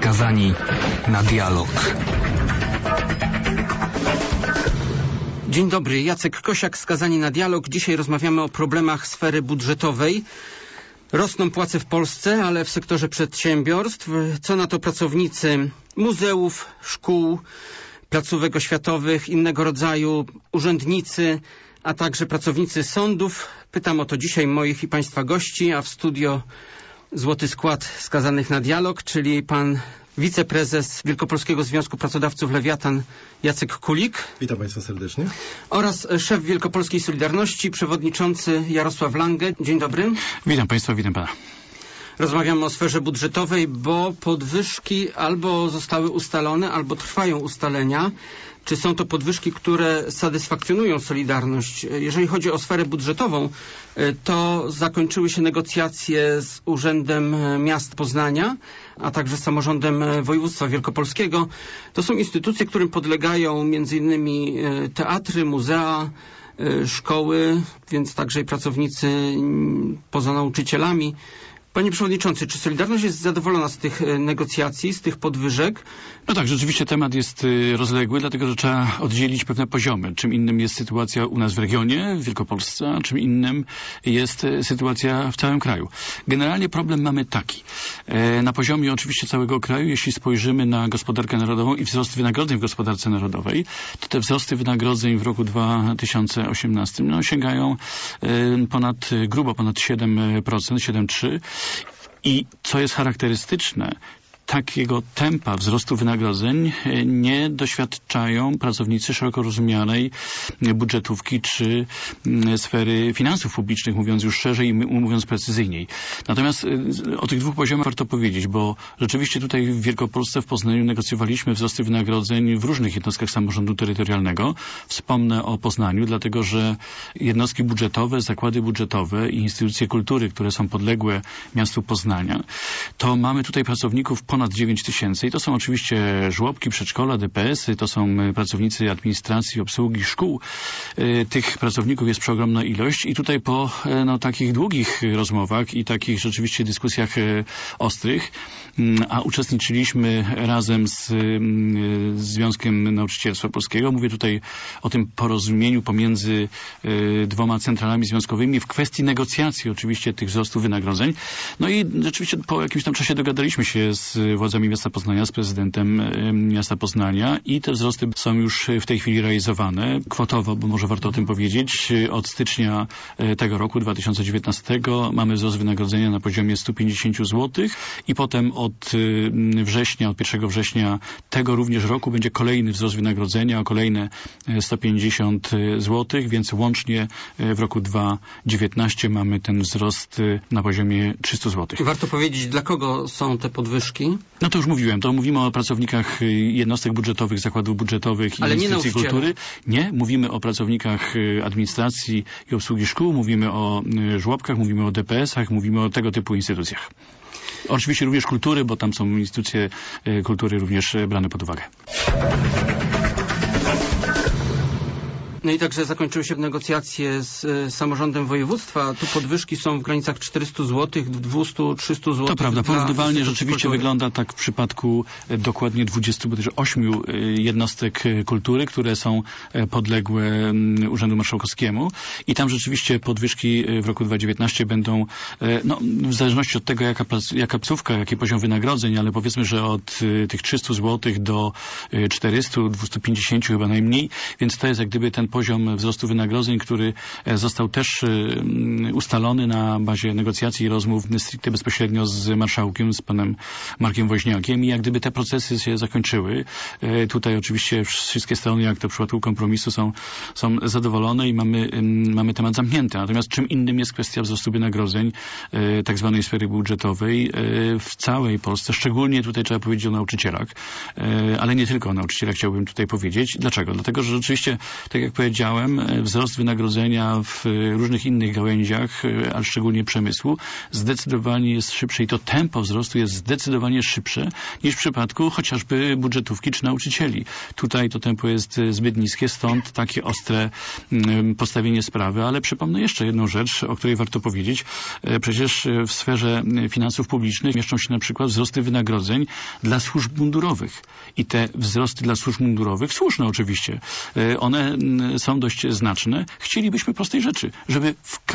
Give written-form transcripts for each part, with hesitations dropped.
skazani na dialog. Dzień dobry, Jacek Kosiak, Skazani na dialog. Dzisiaj rozmawiamy o problemach sfery budżetowej. Rosną płace w Polsce, ale w sektorze przedsiębiorstw. Co na to pracownicy muzeów, szkół, placówek oświatowych, innego rodzaju, urzędnicy, a także pracownicy sądów. Pytam o to dzisiaj moich i Państwa gości, a w studio złoty skład Skazanych na dialog, czyli pan wiceprezes Wielkopolskiego Związku Pracodawców Lewiatan Jacek Kulik. Witam Państwa serdecznie. Oraz szef Wielkopolskiej Solidarności, przewodniczący Jarosław Lange. Dzień dobry. Witam Państwa, witam Pana. Rozmawiamy o sferze budżetowej, bo podwyżki albo zostały ustalone, albo trwają ustalenia. Czy są to podwyżki, które satysfakcjonują Solidarność? Jeżeli chodzi o sferę budżetową, to zakończyły się negocjacje z Urzędem Miast Poznania, a także z Samorządem Województwa Wielkopolskiego. To są instytucje, którym podlegają m.in. teatry, muzea, szkoły, więc także i pracownicy poza nauczycielami. Panie Przewodniczący, czy Solidarność jest zadowolona z tych negocjacji, z tych podwyżek? No tak, rzeczywiście temat jest rozległy, dlatego że trzeba oddzielić pewne poziomy. Czym innym jest sytuacja u nas w regionie, w Wielkopolsce, a czym innym jest sytuacja w całym kraju. Generalnie problem mamy taki. Na poziomie oczywiście całego kraju, jeśli spojrzymy na gospodarkę narodową i wzrost wynagrodzeń w gospodarce narodowej, to te wzrosty wynagrodzeń w roku 2018 sięgają grubo ponad 7%, 7,3%. I co jest charakterystyczne, takiego tempa wzrostu wynagrodzeń nie doświadczają pracownicy szeroko rozumianej budżetówki czy sfery finansów publicznych, mówiąc już szerzej i mówiąc precyzyjniej. Natomiast o tych dwóch poziomach warto powiedzieć, bo rzeczywiście tutaj w Wielkopolsce, w Poznaniu negocjowaliśmy wzrosty wynagrodzeń w różnych jednostkach samorządu terytorialnego. Wspomnę o Poznaniu, dlatego że jednostki budżetowe, zakłady budżetowe i instytucje kultury, które są podległe miastu Poznania, to mamy tutaj pracowników ponad 9 tysięcy i to są oczywiście żłobki, przedszkola, DPS-y, to są pracownicy administracji, obsługi szkół. Tych pracowników jest przeogromna ilość i tutaj po takich długich rozmowach i takich rzeczywiście dyskusjach ostrych, a uczestniczyliśmy razem z Związkiem Nauczycielstwa Polskiego. Mówię tutaj o tym porozumieniu pomiędzy dwoma centralami związkowymi w kwestii negocjacji oczywiście tych wzrostów wynagrodzeń. No i rzeczywiście po jakimś tam czasie dogadaliśmy się z władzami miasta Poznania, z prezydentem miasta Poznania i te wzrosty są już w tej chwili realizowane kwotowo, bo może warto o tym powiedzieć. Od stycznia tego roku, 2019, mamy wzrost wynagrodzenia na poziomie 150 zł i potem od września, od 1 września tego również roku będzie kolejny wzrost wynagrodzenia o kolejne 150 zł, więc łącznie w roku 2019 mamy ten wzrost na poziomie 300 zł. Warto powiedzieć, dla kogo są te podwyżki? No to już mówiłem, to mówimy o pracownikach jednostek budżetowych, zakładów budżetowych i instytucji kultury. Nie, mówimy o pracownikach administracji i obsługi szkół, mówimy o żłobkach, mówimy o DPS-ach, mówimy o tego typu instytucjach. Oczywiście również kultury, bo tam są instytucje kultury również brane pod uwagę. No i także zakończyły się negocjacje z samorządem województwa. Tu podwyżki są w granicach 400 zł, 200, 300 zł. To prawda, porównywalnie rzeczywiście wygląda tak w przypadku dokładnie 28 jednostek kultury, które są podległe Urzędu Marszałkowskiemu i tam rzeczywiście podwyżki w roku 2019 będą, w zależności od tego jaka placówka, jaki poziom wynagrodzeń, ale powiedzmy, że od tych 300 zł do 400, 250 chyba najmniej, więc to jest jak gdyby ten poziom wzrostu wynagrodzeń, który został też ustalony na bazie negocjacji i rozmów stricte bezpośrednio z marszałkiem, z panem Markiem Woźniakiem i jak gdyby te procesy się zakończyły. Tutaj oczywiście wszystkie strony, jak to w przypadku kompromisu, są zadowolone i mamy temat zamknięty. Natomiast czym innym jest kwestia wzrostu wynagrodzeń tak zwanej sfery budżetowej w całej Polsce. Szczególnie tutaj trzeba powiedzieć o nauczycielach, ale nie tylko o nauczycielach chciałbym tutaj powiedzieć. Dlaczego? Dlatego, że rzeczywiście, tak jak powiedziałem, wzrost wynagrodzenia w różnych innych gałęziach, a szczególnie przemysłu, zdecydowanie jest szybszy i to tempo wzrostu jest zdecydowanie szybsze niż w przypadku chociażby budżetówki czy nauczycieli. Tutaj to tempo jest zbyt niskie, stąd takie ostre postawienie sprawy, ale przypomnę jeszcze jedną rzecz, o której warto powiedzieć. Przecież w sferze finansów publicznych mieszczą się na przykład wzrosty wynagrodzeń dla służb mundurowych. I te wzrosty dla służb mundurowych, słuszne oczywiście, one są dość znaczne. Chcielibyśmy prostej rzeczy, żeby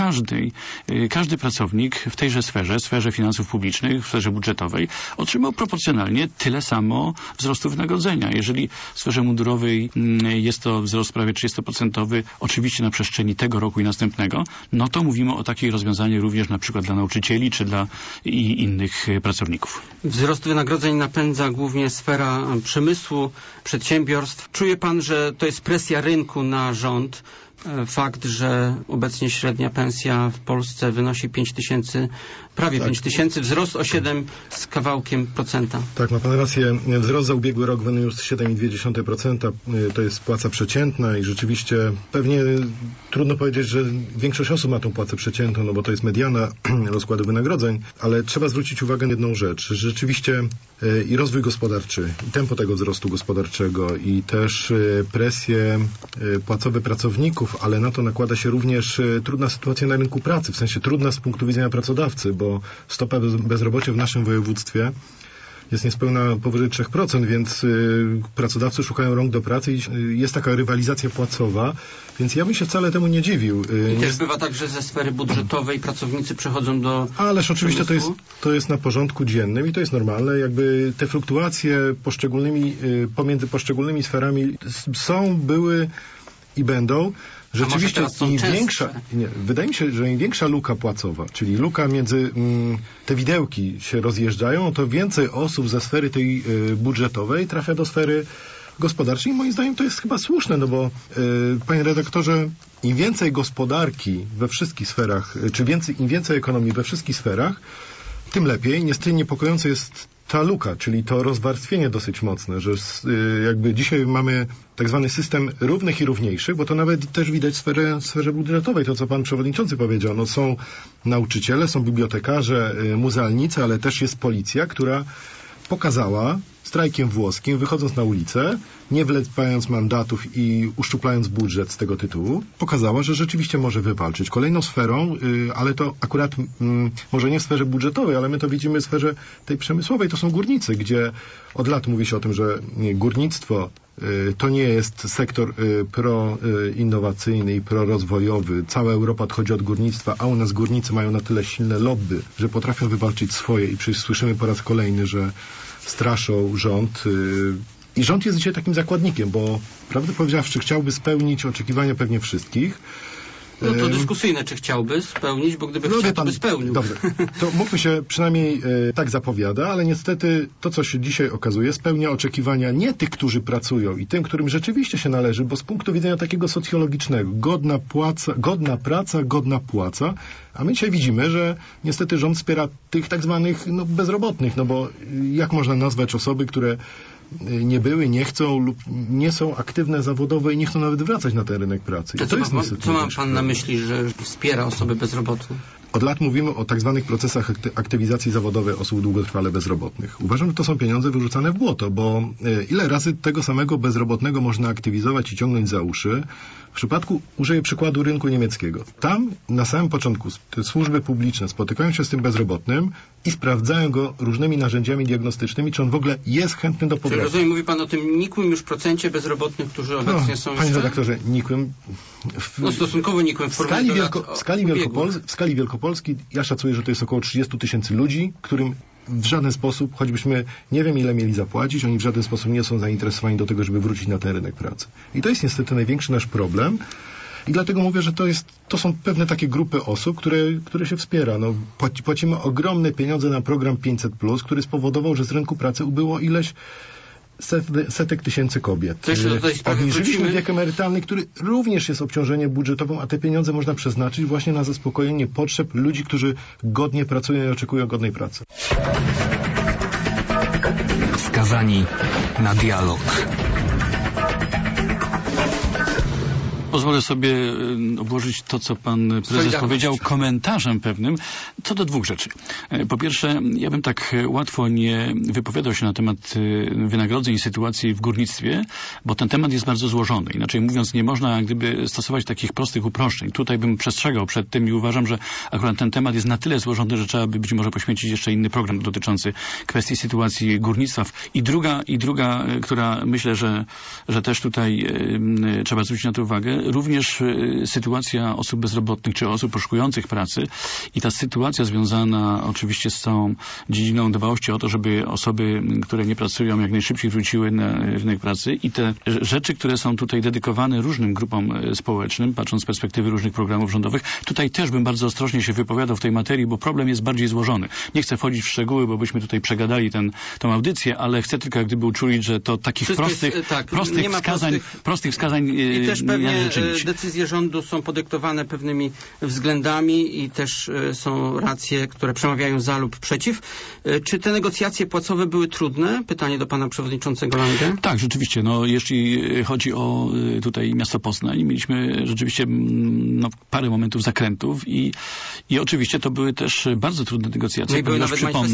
każdy pracownik w tejże sferze finansów publicznych, w sferze budżetowej, otrzymał proporcjonalnie tyle samo wzrostu wynagrodzenia. Jeżeli w sferze mundurowej jest to wzrost prawie 30%, oczywiście na przestrzeni tego roku i następnego, no to mówimy o takich rozwiązaniach również na przykład dla nauczycieli czy dla innych pracowników. Wzrost wynagrodzeń napędza głównie sfera przemysłu, przedsiębiorstw. Czuje pan, że to jest presja rynku na rząd? Fakt, że obecnie średnia pensja w Polsce wynosi 5 tysięcy, prawie 5 tysięcy, wzrost o 7 z kawałkiem procenta. Tak, ma pan rację. Wzrost za ubiegły rok wyniósł 7,2%. To jest płaca przeciętna i rzeczywiście pewnie trudno powiedzieć, że większość osób ma tą płacę przeciętną, no bo to jest mediana rozkładu wynagrodzeń, ale trzeba zwrócić uwagę na jedną rzecz. Rzeczywiście i rozwój gospodarczy, i tempo tego wzrostu gospodarczego, i też presje płacowe pracowników, ale na to nakłada się również trudna sytuacja na rynku pracy, w sensie trudna z punktu widzenia pracodawcy, bo stopa bezrobocia w naszym województwie jest niespełna powyżej 3%, więc pracodawcy szukają rąk do pracy i jest taka rywalizacja płacowa, więc ja bym się wcale temu nie dziwił. I też bywa tak, że ze sfery budżetowej pracownicy przechodzą do Ależ oczywiście to jest na porządku dziennym i to jest normalne. Jakby te fluktuacje pomiędzy poszczególnymi sferami były i będą. Rzeczywiście wydaje mi się, że im większa luka płacowa, czyli luka między te widełki się rozjeżdżają, to więcej osób ze sfery tej budżetowej trafia do sfery gospodarczej i moim zdaniem to jest chyba słuszne, no bo panie redaktorze, im więcej gospodarki we wszystkich sferach, czy im więcej ekonomii we wszystkich sferach, tym lepiej. Niestety niepokojące jest ta luka, czyli to rozwarstwienie dosyć mocne, że jakby dzisiaj mamy tak zwany system równych i równiejszych, bo to nawet też widać w sferze budżetowej, to co pan przewodniczący powiedział. No są nauczyciele, są bibliotekarze, muzealnicy, ale też jest policja, która pokazała strajkiem włoskim, wychodząc na ulicę, nie wlepając mandatów i uszczuplając budżet z tego tytułu, pokazała, że rzeczywiście może wywalczyć. Kolejną sferą, ale to akurat może nie w sferze budżetowej, ale my to widzimy w sferze tej przemysłowej, to są górnicy, gdzie od lat mówi się o tym, że górnictwo to nie jest sektor proinnowacyjny i prorozwojowy. Cała Europa odchodzi od górnictwa, a u nas górnicy mają na tyle silne lobby, że potrafią wywalczyć swoje i przecież słyszymy po raz kolejny, że straszą rząd. I rząd jest dzisiaj takim zakładnikiem, bo prawdę powiedziawszy chciałby spełnić oczekiwania pewnie wszystkich. No to dyskusyjne, czy chciałby spełnić, bo gdyby chciał, to by spełnił. Dobrze, to mówmy się, przynajmniej tak zapowiada, ale niestety to, co się dzisiaj okazuje, spełnia oczekiwania nie tych, którzy pracują i tym, którym rzeczywiście się należy, bo z punktu widzenia takiego socjologicznego, godna praca, godna płaca, a my dzisiaj widzimy, że niestety rząd wspiera tych tak zwanych bezrobotnych, no bo jak można nazwać osoby, które nie były, nie chcą lub nie są aktywne zawodowo i nie chcą nawet wracać na ten rynek pracy. Co ma pan na myśli, że wspiera osoby bezrobotne? Od lat mówimy o tak zwanych procesach aktywizacji zawodowej osób długotrwale bezrobotnych. Uważam, że to są pieniądze wyrzucane w błoto, bo ile razy tego samego bezrobotnego można aktywizować i ciągnąć za uszy? W przypadku, użyję przykładu rynku niemieckiego. Tam na samym początku te służby publiczne spotykają się z tym bezrobotnym i sprawdzają go różnymi narzędziami diagnostycznymi, czy on w ogóle jest chętny do powrotu. Czyli rozumiem, mówi pan o tym nikłym już procencie bezrobotnych, którzy obecnie są panie redaktorze, nikłym. Stosunkowo nikłym w skali Wielkopolski ja szacuję, że to jest około 30 tysięcy ludzi, którym w żaden sposób, choćbyśmy nie wiem ile mieli zapłacić, oni w żaden sposób nie są zainteresowani do tego, żeby wrócić na ten rynek pracy. I to jest niestety największy nasz problem. I dlatego mówię, że to są pewne takie grupy osób, które się wspiera. No, płacimy ogromne pieniądze na program 500+, który spowodował, że z rynku pracy ubyło ileś setek tysięcy kobiet. Obniżyliśmy wiek emerytalny, który również jest obciążeniem budżetowym, a te pieniądze można przeznaczyć właśnie na zaspokojenie potrzeb ludzi, którzy godnie pracują i oczekują godnej pracy. Skazani na dialog. pozwolę sobie obłożyć to, co pan prezes powiedział, komentarzem pewnym, co do dwóch rzeczy. Po pierwsze, ja bym tak łatwo nie wypowiadał się na temat wynagrodzeń i sytuacji w górnictwie, bo ten temat jest bardzo złożony. Inaczej mówiąc, nie można jak gdyby stosować takich prostych uproszczeń. Tutaj bym przestrzegał przed tym i uważam, że akurat ten temat jest na tyle złożony, że trzeba by być może poświęcić jeszcze inny program dotyczący kwestii sytuacji górnictwa. I druga, która myślę, że też tutaj trzeba zwrócić na to uwagę, również sytuacja osób bezrobotnych czy osób poszukujących pracy i ta sytuacja związana oczywiście z całą dziedziną dbałości o to, żeby osoby, które nie pracują, jak najszybciej wróciły na rynek pracy i te rzeczy, które są tutaj dedykowane różnym grupom społecznym, patrząc z perspektywy różnych programów rządowych, tutaj też bym bardzo ostrożnie się wypowiadał w tej materii, bo problem jest bardziej złożony. Nie chcę wchodzić w szczegóły, bo byśmy tutaj przegadali tą audycję, ale chcę tylko jak gdyby uczulić, że to takich prostych wskazań i też pewnie nie czynić. Decyzje rządu są podyktowane pewnymi względami i też są racje, które przemawiają za lub przeciw. Czy te negocjacje płacowe były trudne? Pytanie do pana przewodniczącego Lange. Tak, rzeczywiście. Jeśli chodzi o tutaj miasto Poznań, mieliśmy rzeczywiście parę momentów zakrętów i oczywiście to były też bardzo trudne negocjacje, ponieważ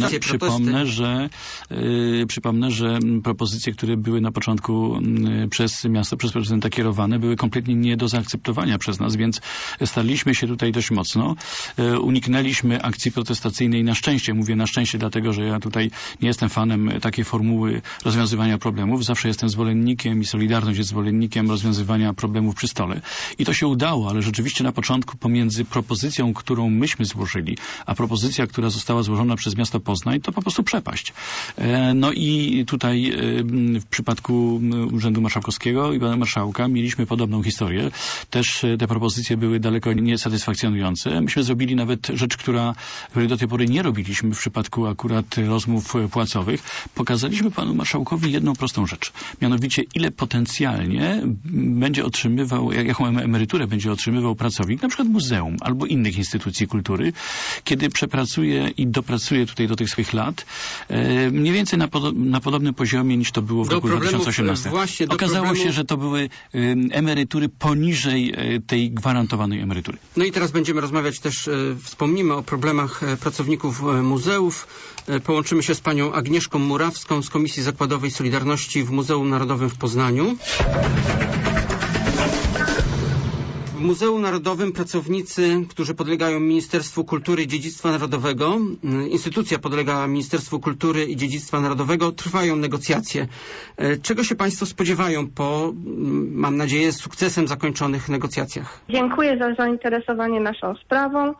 przypomnę, że propozycje, które były na początku przez miasto, przez prezydenta kierowane, były kompletnie nie do zaakceptowania przez nas, więc staraliśmy się tutaj dość mocno. Uniknęliśmy akcji protestacyjnej na szczęście. Mówię na szczęście, dlatego że ja tutaj nie jestem fanem takiej formuły rozwiązywania problemów. Zawsze jestem zwolennikiem i Solidarność jest zwolennikiem rozwiązywania problemów przy stole. I to się udało, ale rzeczywiście na początku pomiędzy propozycją, którą myśmy złożyli, a propozycja, która została złożona przez miasto Poznań, to po prostu przepaść. I tutaj w przypadku Urzędu Marszałkowskiego i pana marszałka mieliśmy podobną historię. Też te propozycje były daleko niesatysfakcjonujące. Myśmy zrobili nawet rzecz, której do tej pory nie robiliśmy w przypadku akurat rozmów płacowych. Pokazaliśmy panu marszałkowi jedną prostą rzecz. Mianowicie, ile potencjalnie będzie otrzymywał, jaką emeryturę będzie otrzymywał pracownik, na przykład muzeum albo innych instytucji kultury, kiedy przepracuje i dopracuje tutaj do tych swych lat, mniej więcej na podobnym poziomie niż to było w roku 2018. Okazało się, że to były emerytury poniżej tej gwarantowanej emerytury. No i teraz będziemy rozmawiać też, wspomnimy o problemach pracowników muzeów. Połączymy się z panią Agnieszką Murawską z Komisji Zakładowej Solidarności w Muzeum Narodowym w Poznaniu. W Muzeum Narodowym pracownicy, którzy podlegają Ministerstwu Kultury i Dziedzictwa Narodowego, instytucja podlega Ministerstwu Kultury i Dziedzictwa Narodowego, trwają negocjacje. Czego się państwo spodziewają po, mam nadzieję, sukcesem zakończonych negocjacjach? Dziękuję za zainteresowanie naszą sprawą.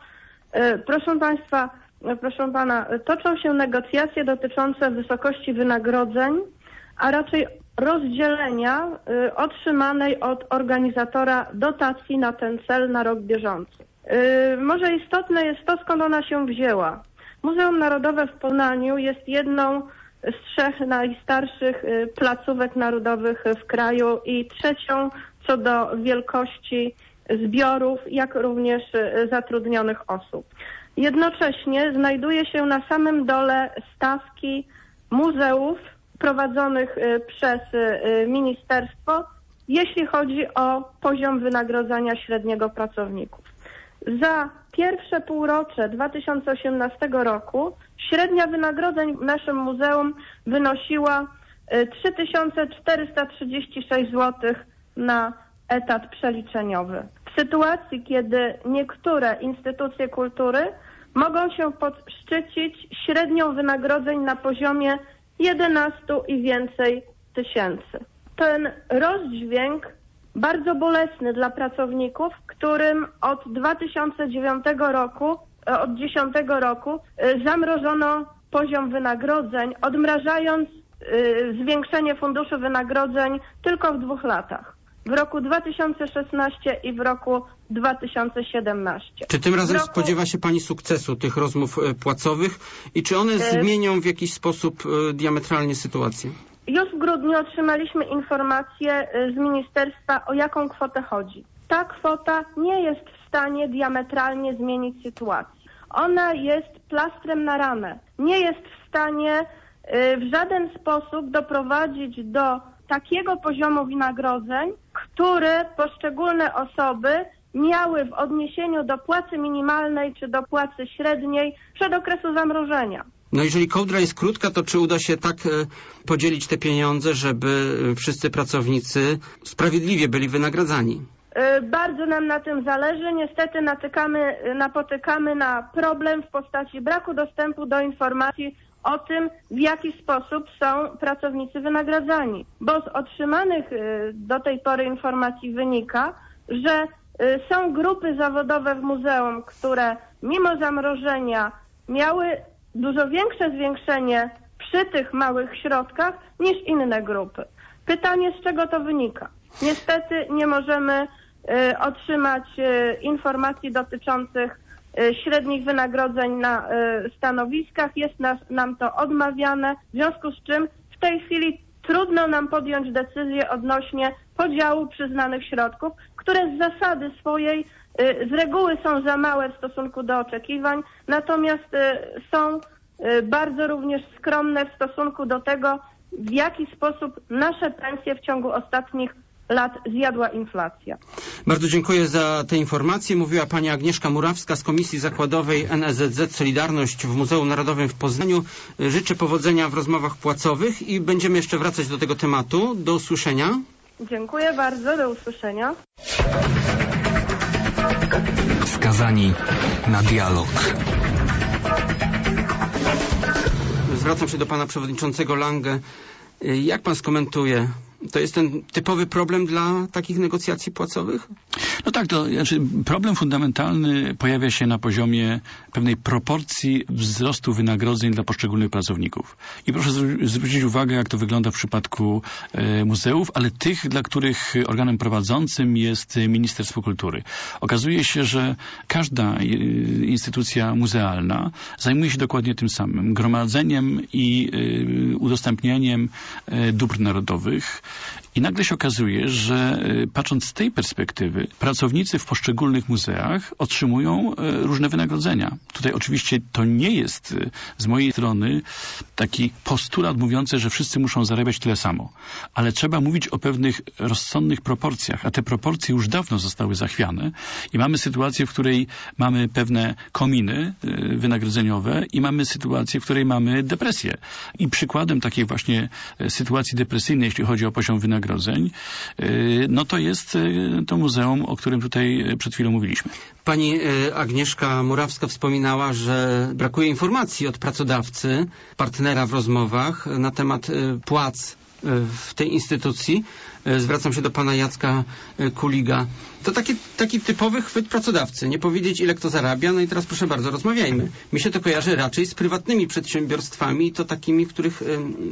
Proszę pana, toczą się negocjacje dotyczące wysokości wynagrodzeń, a raczej rozdzielenia otrzymanej od organizatora dotacji na ten cel na rok bieżący. Może istotne jest to, skąd ona się wzięła. Muzeum Narodowe w Poznaniu jest jedną z 3 najstarszych placówek narodowych w kraju i trzecią co do wielkości zbiorów, jak również zatrudnionych osób. Jednocześnie znajduje się na samym dole stawki muzeów prowadzonych przez ministerstwo, jeśli chodzi o poziom wynagrodzenia średniego pracowników. Za pierwsze półrocze 2018 roku średnia wynagrodzeń w naszym muzeum wynosiła 3436 zł na etat przeliczeniowy. W sytuacji, kiedy niektóre instytucje kultury mogą się podszczycić średnią wynagrodzeń na poziomie 11 i więcej tysięcy. Ten rozdźwięk bardzo bolesny dla pracowników, którym od 2010 roku zamrożono poziom wynagrodzeń, odmrażając zwiększenie funduszu wynagrodzeń tylko w 2 latach. W roku 2016 i w roku 2017. Czy tym razem spodziewa się pani sukcesu tych rozmów płacowych i czy one zmienią w jakiś sposób diametralnie sytuację? Już w grudniu otrzymaliśmy informację z ministerstwa, o jaką kwotę chodzi. Ta kwota nie jest w stanie diametralnie zmienić sytuacji. Ona jest plastrem na ranę. Nie jest w stanie w żaden sposób doprowadzić do takiego poziomu wynagrodzeń, które poszczególne osoby miały w odniesieniu do płacy minimalnej czy do płacy średniej przed okresu zamrożenia. No jeżeli kołdra jest krótka, to czy uda się tak podzielić te pieniądze, żeby wszyscy pracownicy sprawiedliwie byli wynagradzani? Bardzo nam na tym zależy. Niestety napotykamy na problem w postaci braku dostępu do informacji o tym, w jaki sposób są pracownicy wynagradzani. Bo z otrzymanych do tej pory informacji wynika, że są grupy zawodowe w muzeum, które mimo zamrożenia miały dużo większe zwiększenie przy tych małych środkach niż inne grupy. Pytanie, z czego to wynika? Niestety nie możemy otrzymać informacji dotyczących średnich wynagrodzeń na stanowiskach. Jest nam to odmawiane, w związku z czym w tej chwili trudno nam podjąć decyzję odnośnie podziału przyznanych środków, które z zasady swojej, z reguły są za małe w stosunku do oczekiwań, natomiast są bardzo również skromne w stosunku do tego, w jaki sposób nasze pensje w ciągu ostatnich lat zjadła inflacja. Bardzo dziękuję za te informacje. Mówiła pani Agnieszka Murawska z Komisji Zakładowej NSZZ Solidarność w Muzeum Narodowym w Poznaniu. Życzę powodzenia w rozmowach płacowych i będziemy jeszcze wracać do tego tematu. Do usłyszenia. Dziękuję bardzo. Do usłyszenia. Skazani na dialog. Zwracam się do pana przewodniczącego Lange. Jak pan skomentuje? To jest ten typowy problem dla takich negocjacji płacowych? No tak, to znaczy problem fundamentalny pojawia się na poziomie pewnej proporcji wzrostu wynagrodzeń dla poszczególnych pracowników. I proszę zwrócić uwagę, jak to wygląda w przypadku muzeów, ale tych, dla których organem prowadzącym jest Ministerstwo Kultury. Okazuje się, że każda instytucja muzealna zajmuje się dokładnie tym samym. Gromadzeniem i udostępnianiem dóbr narodowych. I nagle się okazuje, że patrząc z tej perspektywy, pracownicy w poszczególnych muzeach otrzymują różne wynagrodzenia. Tutaj oczywiście to nie jest z mojej strony taki postulat mówiący, że wszyscy muszą zarabiać tyle samo. Ale trzeba mówić o pewnych rozsądnych proporcjach, a te proporcje już dawno zostały zachwiane i mamy sytuację, w której mamy pewne kominy wynagrodzeniowe i mamy sytuację, w której mamy depresję. I przykładem takiej właśnie sytuacji depresyjnej, jeśli chodzi o poziom wynagrodzeń, no to jest to muzeum, o którym tutaj przed chwilą mówiliśmy. Pani Agnieszka Murawska wspominała, że brakuje informacji od pracodawcy, partnera w rozmowach na temat płac w tej instytucji. Zwracam się do pana Jacka Kuliga. To taki typowy chwyt pracodawcy. Nie powiedzieć, ile kto zarabia. No i teraz proszę bardzo, rozmawiajmy. Mi się to kojarzy raczej z prywatnymi przedsiębiorstwami i to takimi, w których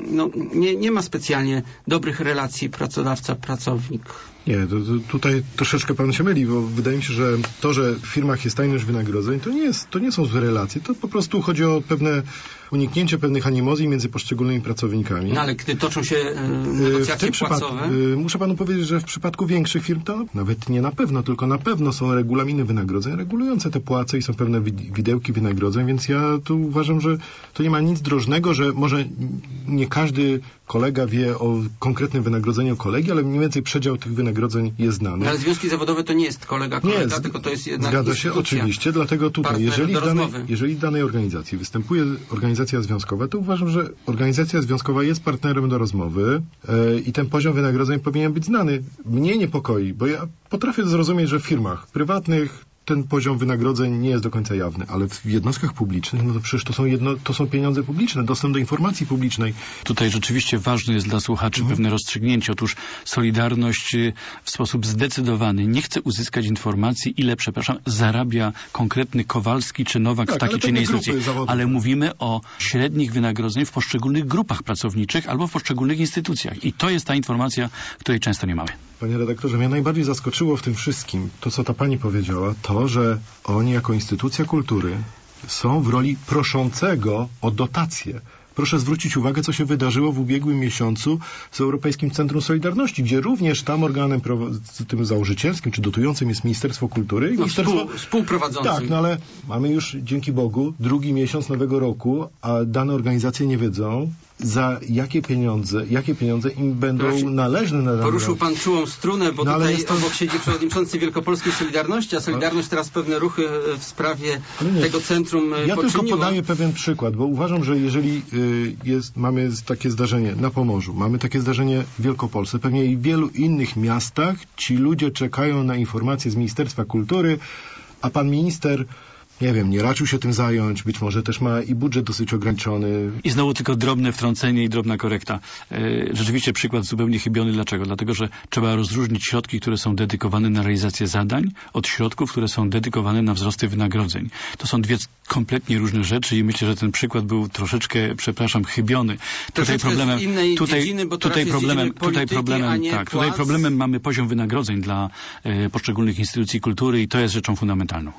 nie ma specjalnie dobrych relacji pracodawca-pracownik. Nie, tutaj troszeczkę pan się myli, bo wydaje mi się, że to, że w firmach jest tajność wynagrodzeń, to nie są złe relacje. To po prostu chodzi o pewne uniknięcie pewnych animozji między poszczególnymi pracownikami. No ale gdy toczą się negocjacje płacowe... Muszę panu powiedzieć, że w przypadku większych firm to nawet nie na pewno, tylko na pewno są regulaminy wynagrodzeń regulujące te płace i są pewne widełki wynagrodzeń, więc ja tu uważam, że to nie ma nic drożnego, że może nie każdy kolega wie o konkretnym wynagrodzeniu kolegi, ale mniej więcej przedział tych wynagrodzeń jest znany. Ale związki zawodowe to nie jest kolega, tylko to jest jednak zgadza się, oczywiście, dlatego tutaj, jeżeli w danej organizacji występuje organizacja związkowa, to uważam, że organizacja związkowa jest partnerem do rozmowy i ten poziom wynagrodzeń powinien być znany. Mnie niepokoi, bo ja potrafię zrozumieć, że w firmach prywatnych ten poziom wynagrodzeń nie jest do końca jawny, ale w jednostkach publicznych, no to przecież to są pieniądze publiczne, dostęp do informacji publicznej. Tutaj rzeczywiście ważne jest dla słuchaczy pewne rozstrzygnięcie. Otóż Solidarność w sposób zdecydowany nie chce uzyskać informacji, ile, zarabia konkretny Kowalski czy Nowak w takiej czy innej instytucji. Ale mówimy o średnich wynagrodzeń w poszczególnych grupach pracowniczych albo w poszczególnych instytucjach. I to jest ta informacja, której często nie mamy. Panie redaktorze, mnie najbardziej zaskoczyło w tym wszystkim to, co ta pani powiedziała, to, że oni jako instytucja kultury są w roli proszącego o dotacje. Proszę zwrócić uwagę, co się wydarzyło w ubiegłym miesiącu z Europejskim Centrum Solidarności, gdzie również tam organem tym założycielskim czy dotującym jest Ministerstwo Kultury. Współprowadzącym. Tak, no ale mamy już, dzięki Bogu, drugi miesiąc nowego roku, a dane organizacje nie wiedzą, za jakie pieniądze im będą należne. Poruszył pan czułą strunę, bo tutaj jest to... obok siedzi przewodniczący Wielkopolskiej Solidarności, a Solidarność teraz pewne ruchy w sprawie tego centrum Ja poczyniła. tylko podaję pewien przykład, bo uważam, że jeżeli mamy takie zdarzenie na Pomorzu, mamy takie zdarzenie w Wielkopolsce, pewnie i w wielu innych miastach ci ludzie czekają na informacje z Ministerstwa Kultury, a pan minister, nie wiem, nie raczył się tym zająć, być może też ma i budżet dosyć ograniczony. I znowu tylko drobne wtrącenie i drobna korekta. Rzeczywiście przykład zupełnie chybiony. Dlaczego? Dlatego, że trzeba rozróżnić środki, które są dedykowane na realizację zadań, od środków, które są dedykowane na wzrosty wynagrodzeń. To są dwie kompletnie różne rzeczy i myślę, że ten przykład był troszeczkę, chybiony. Tutaj problemem mamy poziom wynagrodzeń dla poszczególnych instytucji kultury i to jest rzeczą fundamentalną.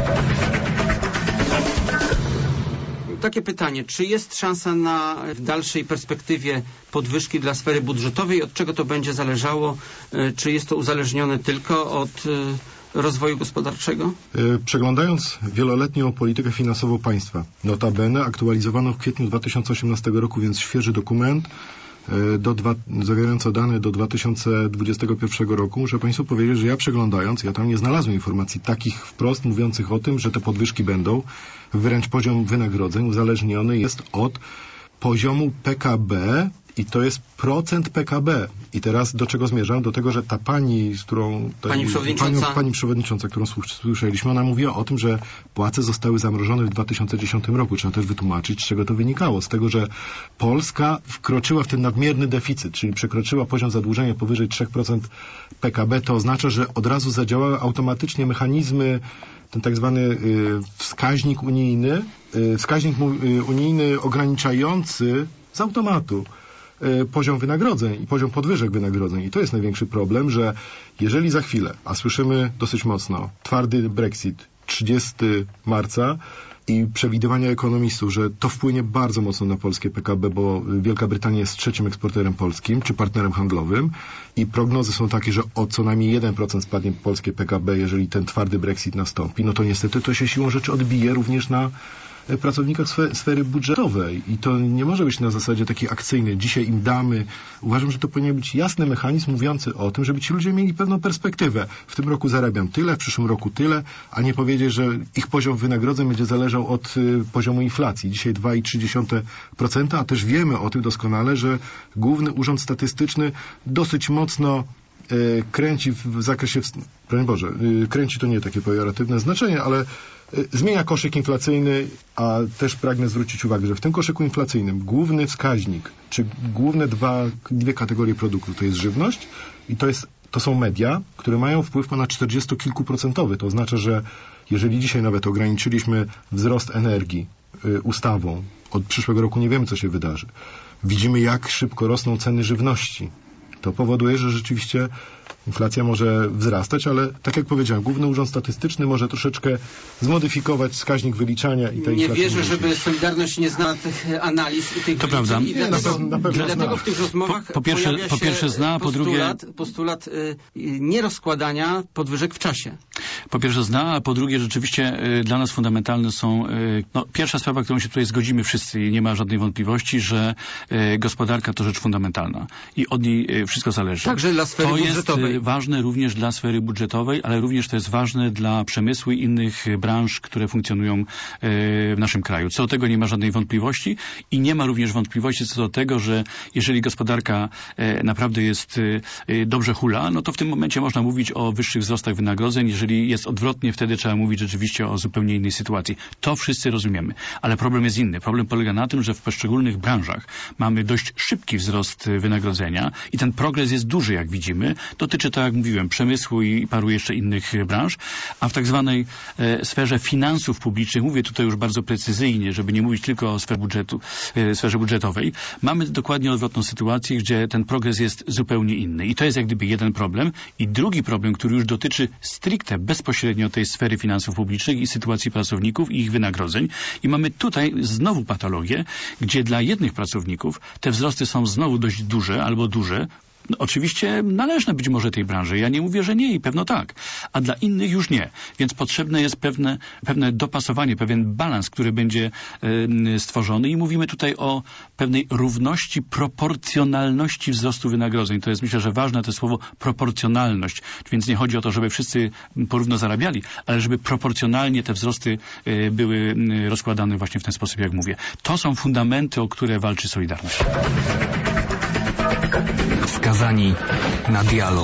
Takie pytanie, czy jest szansa na w dalszej perspektywie podwyżki dla sfery budżetowej? Od czego to będzie zależało? Czy jest to uzależnione tylko od rozwoju gospodarczego? Przeglądając wieloletnią politykę finansową państwa, notabene aktualizowano w kwietniu 2018 roku, więc świeży dokument, zawierający dane do 2021 roku, muszę Państwu powiedzieć, że ja przeglądając, ja tam nie znalazłem informacji takich wprost mówiących o tym, że te podwyżki będą. Wręcz poziom wynagrodzeń uzależniony jest od poziomu PKB i to jest procent PKB. I teraz do czego zmierzam? Do tego, że ta pani, z którą... Pani przewodnicząca, którą słyszeliśmy, ona mówiła o tym, że płace zostały zamrożone w 2010 roku. Trzeba też wytłumaczyć, z czego to wynikało. Z tego, że Polska wkroczyła w ten nadmierny deficyt, czyli przekroczyła poziom zadłużenia powyżej 3% PKB. To oznacza, że od razu zadziałały automatycznie mechanizmy, ten tak zwany wskaźnik unijny ograniczający z automatu poziom wynagrodzeń i poziom podwyżek wynagrodzeń. I to jest największy problem, że jeżeli za chwilę, a słyszymy dosyć mocno, twardy Brexit 30 marca i przewidywania ekonomistów, że to wpłynie bardzo mocno na polskie PKB, bo Wielka Brytania jest trzecim eksporterem polskim, czy partnerem handlowym i prognozy są takie, że o co najmniej 1% spadnie polskie PKB, jeżeli ten twardy Brexit nastąpi, no to niestety to się siłą rzeczy odbije również na pracownikach sfery budżetowej i to nie może być na zasadzie takiej akcyjnej. Dzisiaj im damy. Uważam, że to powinien być jasny mechanizm mówiący o tym, żeby ci ludzie mieli pewną perspektywę. W tym roku zarabiam tyle, w przyszłym roku tyle, a nie powiedzieć, że ich poziom wynagrodzeń będzie zależał od poziomu inflacji. Dzisiaj 2,3%, a też wiemy o tym doskonale, że Główny Urząd Statystyczny dosyć mocno kręci w zakresie, broń Boże, kręci to nie takie pejoratywne znaczenie, ale zmienia koszyk inflacyjny, a też pragnę zwrócić uwagę, że w tym koszyku inflacyjnym główny wskaźnik, czy główne dwie kategorie produktów to jest żywność i to są media, które mają wpływ ponad 40 kilkuprocentowy. To oznacza, że jeżeli dzisiaj nawet ograniczyliśmy wzrost energii ustawą, od przyszłego roku nie wiemy, co się wydarzy. Widzimy, jak szybko rosną ceny żywności. To powoduje, że rzeczywiście inflacja może wzrastać, ale tak jak powiedziałem, Główny Urząd Statystyczny może troszeczkę zmodyfikować wskaźnik wyliczania i tej inflacji. Nie wierzę, żeby Solidarność nie znała tych analiz i tych to prawda. I dlatego w tych rozmowach po pierwsze zna, po drugie postulat nierozkładania podwyżek w czasie. Po pierwsze zna, a po drugie rzeczywiście dla nas fundamentalne są pierwsza sprawa, którą się tutaj zgodzimy wszyscy i nie ma żadnej wątpliwości, że gospodarka to rzecz fundamentalna i od niej wszystko zależy. Także dla sfery budżetowej. Jest ważne również dla sfery budżetowej, ale również to jest ważne dla przemysłu i innych branż, które funkcjonują w naszym kraju. Co do tego nie ma żadnej wątpliwości i nie ma również wątpliwości co do tego, że jeżeli gospodarka naprawdę jest dobrze hula, no to w tym momencie można mówić o wyższych wzrostach wynagrodzeń. Jeżeli jest odwrotnie, wtedy trzeba mówić rzeczywiście o zupełnie innej sytuacji. To wszyscy rozumiemy. Ale problem jest inny. Problem polega na tym, że w poszczególnych branżach mamy dość szybki wzrost wynagrodzenia i ten progres jest duży, jak widzimy. Dotyczy, tak jak mówiłem, przemysłu i paru jeszcze innych branż, a w tak zwanej sferze finansów publicznych, mówię tutaj już bardzo precyzyjnie, żeby nie mówić tylko o sferze budżetowej, mamy dokładnie odwrotną sytuację, gdzie ten progres jest zupełnie inny. I to jest jak gdyby jeden problem. I drugi problem, który już dotyczy stricte, bezpośrednio tej sfery finansów publicznych i sytuacji pracowników i ich wynagrodzeń. I mamy tutaj znowu patologię, gdzie dla jednych pracowników te wzrosty są znowu dość duże albo duże, No, oczywiście należne być może tej branży. Ja nie mówię, że nie i pewno tak. A dla innych już nie. Więc potrzebne jest pewne dopasowanie, pewien balans, który będzie stworzony i mówimy tutaj o pewnej równości, proporcjonalności wzrostu wynagrodzeń. To jest, myślę, że ważne to słowo proporcjonalność. Więc nie chodzi o to, żeby wszyscy porówno zarabiali, ale żeby proporcjonalnie te wzrosty były rozkładane właśnie w ten sposób, jak mówię. To są fundamenty, o które walczy Solidarność. Skazani na dialog.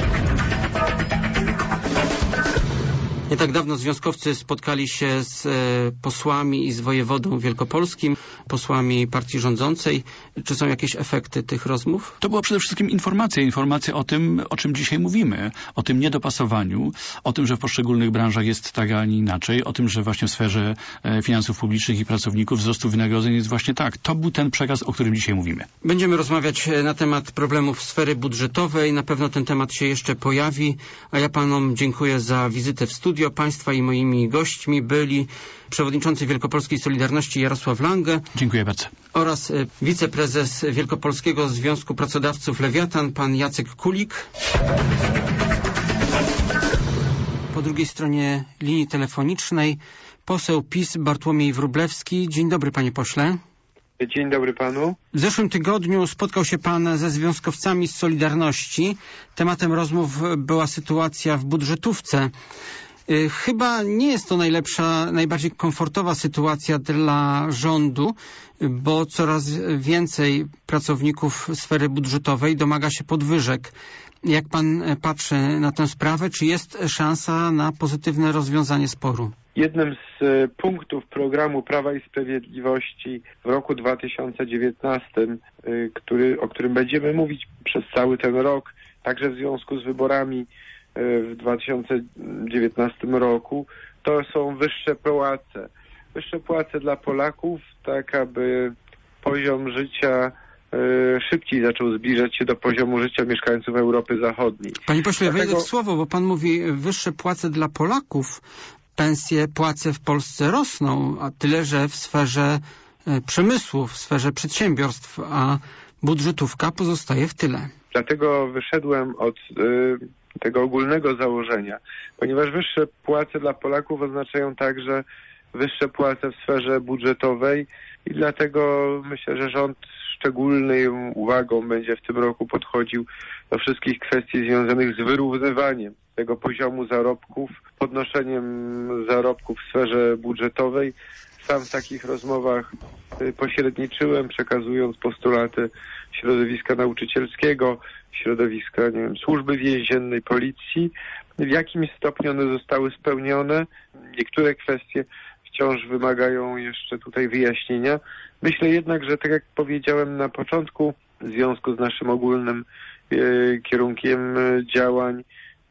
Nie tak dawno związkowcy spotkali się z posłami i z wojewodą wielkopolskim, posłami partii rządzącej. Czy są jakieś efekty tych rozmów? To była przede wszystkim informacja o tym, o czym dzisiaj mówimy. O tym niedopasowaniu, o tym, że w poszczególnych branżach jest tak, a nie inaczej, o tym, że właśnie w sferze finansów publicznych i pracowników wzrostu wynagrodzeń jest właśnie tak. To był ten przekaz, o którym dzisiaj mówimy. Będziemy rozmawiać na temat problemów sfery budżetowej. Na pewno ten temat się jeszcze pojawi. A ja panom dziękuję za wizytę w studiu. Państwa i moimi gośćmi byli przewodniczący Wielkopolskiej Solidarności Jarosław Lange. Dziękuję bardzo. Oraz wiceprezes Wielkopolskiego Związku Pracodawców Lewiatan, pan Jacek Kulik. Po drugiej stronie linii telefonicznej poseł PiS Bartłomiej Wróblewski. Dzień dobry, panie pośle. Dzień dobry panu. W zeszłym tygodniu spotkał się pan ze związkowcami z Solidarności. Tematem rozmów była sytuacja w budżetówce. Chyba nie jest to najbardziej komfortowa sytuacja dla rządu, bo coraz więcej pracowników sfery budżetowej domaga się podwyżek. Jak pan patrzy na tę sprawę, czy jest szansa na pozytywne rozwiązanie sporu? Jednym z punktów programu Prawa i Sprawiedliwości w roku 2019, o którym będziemy mówić przez cały ten rok, także w związku z wyborami w 2019 roku, to są wyższe płace. Wyższe płace dla Polaków, tak aby poziom życia szybciej zaczął zbliżać się do poziomu życia mieszkańców Europy Zachodniej. Panie pośle, wejdę w słowo, bo pan mówi wyższe płace dla Polaków. Pensje, płace w Polsce rosną, a tyle, że w sferze przemysłu, w sferze przedsiębiorstw, a budżetówka pozostaje w tyle. Dlatego wyszedłem od tego ogólnego założenia, ponieważ wyższe płace dla Polaków oznaczają także wyższe płace w sferze budżetowej i dlatego myślę, że rząd szczególną uwagą będzie w tym roku podchodził do wszystkich kwestii związanych z wyrównywaniem tego poziomu zarobków, podnoszeniem zarobków w sferze budżetowej. Sam w takich rozmowach pośredniczyłem, przekazując postulaty środowiska nauczycielskiego, środowiska, służby więziennej, policji. W jakimś stopniu one zostały spełnione. Niektóre kwestie wciąż wymagają jeszcze tutaj wyjaśnienia. Myślę jednak, że tak jak powiedziałem na początku, w związku z naszym ogólnym kierunkiem działań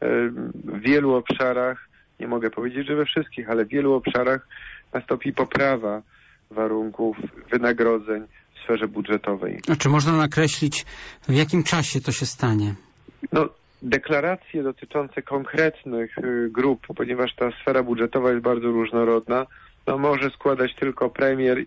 w wielu obszarach, nie mogę powiedzieć, że we wszystkich, ale w wielu obszarach nastąpi poprawa warunków wynagrodzeń w sferze budżetowej. A czy można nakreślić, w jakim czasie to się stanie? Deklaracje dotyczące konkretnych grup, ponieważ ta sfera budżetowa jest bardzo różnorodna, może składać tylko premier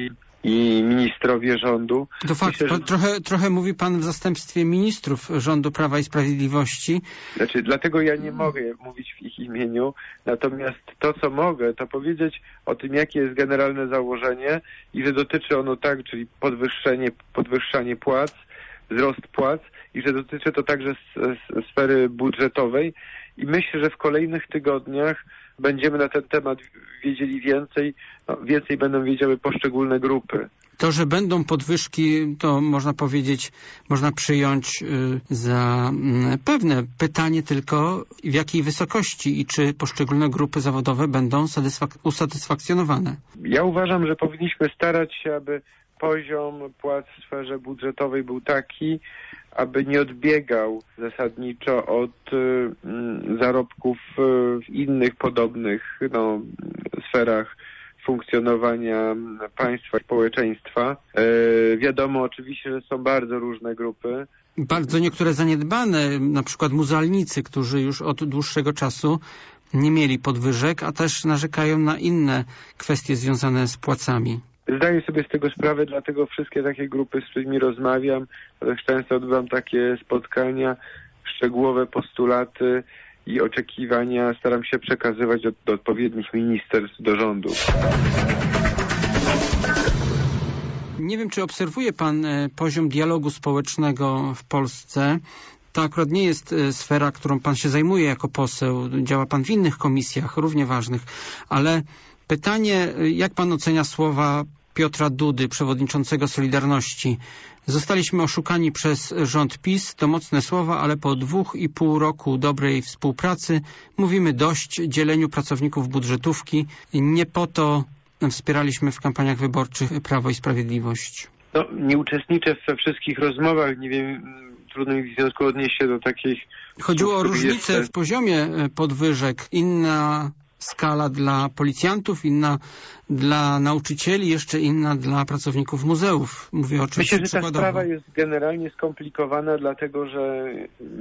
i ministrowie rządu. To fakt, myślę, że... trochę mówi pan w zastępstwie ministrów rządu Prawa i Sprawiedliwości. Dlatego ja nie mogę mówić w ich imieniu, natomiast to, co mogę, to powiedzieć o tym, jakie jest generalne założenie i że dotyczy ono tak, czyli podwyższanie płac, wzrost płac i że dotyczy to także sfery budżetowej i myślę, że w kolejnych tygodniach będziemy na ten temat wiedzieli więcej, więcej będą wiedziały poszczególne grupy. To, że będą podwyżki, to można powiedzieć, można przyjąć za pewne. Pytanie tylko, w jakiej wysokości i czy poszczególne grupy zawodowe będą usatysfakcjonowane. Ja uważam, że powinniśmy starać się, aby poziom płac w sferze budżetowej był taki, aby nie odbiegał zasadniczo od zarobków w innych podobnych sferach funkcjonowania państwa i społeczeństwa. Wiadomo oczywiście, że są bardzo różne grupy. Bardzo niektóre zaniedbane, na przykład muzealnicy, którzy już od dłuższego czasu nie mieli podwyżek, a też narzekają na inne kwestie związane z płacami. Zdaję sobie z tego sprawę, dlatego wszystkie takie grupy, z którymi rozmawiam, też często odbywam takie spotkania, szczegółowe postulaty i oczekiwania staram się przekazywać do odpowiednich ministerstw, do rządów. Nie wiem, czy obserwuje pan poziom dialogu społecznego w Polsce. To akurat nie jest sfera, którą pan się zajmuje jako poseł. Działa pan w innych komisjach, równie ważnych. Ale pytanie, jak pan ocenia słowa Piotra Dudy, przewodniczącego Solidarności? Zostaliśmy oszukani przez rząd PiS. To mocne słowa, ale po 2,5 roku dobrej współpracy mówimy dość dzieleniu pracowników budżetówki. Nie po to wspieraliśmy w kampaniach wyborczych Prawo i Sprawiedliwość. No, nie uczestniczę we wszystkich rozmowach, nie wiem, trudno mi w związku odnieść się do takich... Chodziło o różnicę w poziomie podwyżek. Inna skala dla policjantów, inna dla nauczycieli, jeszcze inna dla pracowników muzeów. Mówię oczywiście Myślę, że ta sprawa jest generalnie skomplikowana, dlatego że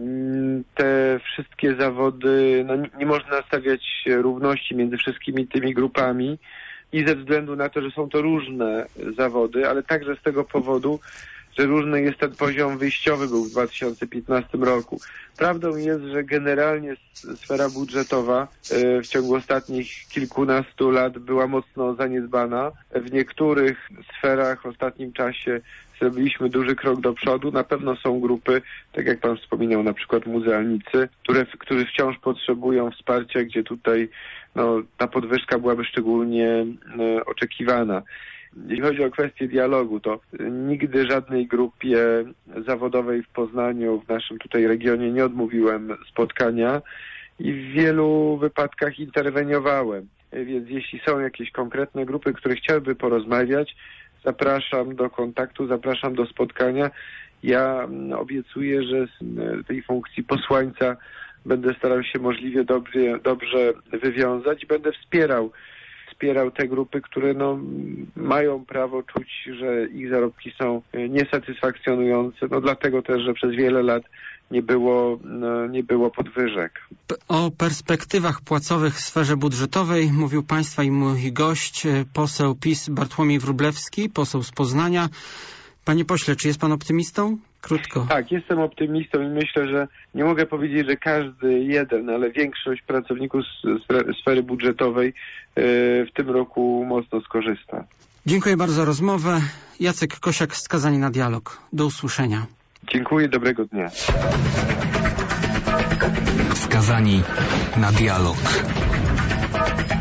te wszystkie zawody, no nie można stawiać równości między wszystkimi tymi grupami i ze względu na to, że są to różne zawody, ale także z tego powodu, że różny jest ten poziom wyjściowy był w 2015 roku. Prawdą jest, że generalnie sfera budżetowa w ciągu ostatnich kilkunastu lat była mocno zaniedbana. W niektórych sferach w ostatnim czasie zrobiliśmy duży krok do przodu. Na pewno są grupy, tak jak pan wspominał, na przykład muzealnicy, którzy wciąż potrzebują wsparcia, gdzie tutaj ta podwyżka byłaby szczególnie oczekiwana. Jeśli chodzi o kwestię dialogu, to nigdy żadnej grupie zawodowej w Poznaniu, w naszym tutaj regionie nie odmówiłem spotkania i w wielu wypadkach interweniowałem. Więc jeśli są jakieś konkretne grupy, które chciałyby porozmawiać, zapraszam do kontaktu, zapraszam do spotkania. Ja obiecuję, że z tej funkcji posłańca będę starał się możliwie dobrze wywiązać i będę wspierał te grupy, które mają prawo czuć, że ich zarobki są niesatysfakcjonujące. Dlatego też, że przez wiele lat nie było podwyżek. O perspektywach płacowych w sferze budżetowej mówił państwa i mój gość, poseł PiS Bartłomiej Wróblewski, poseł z Poznania. Panie pośle, czy jest pan optymistą? Krótko. Tak, jestem optymistą i myślę, że nie mogę powiedzieć, że każdy jeden, ale większość pracowników sfery budżetowej w tym roku mocno skorzysta. Dziękuję bardzo za rozmowę. Jacek Kosiak, Skazani na dialog. Do usłyszenia. Dziękuję, dobrego dnia. Skazani na dialog.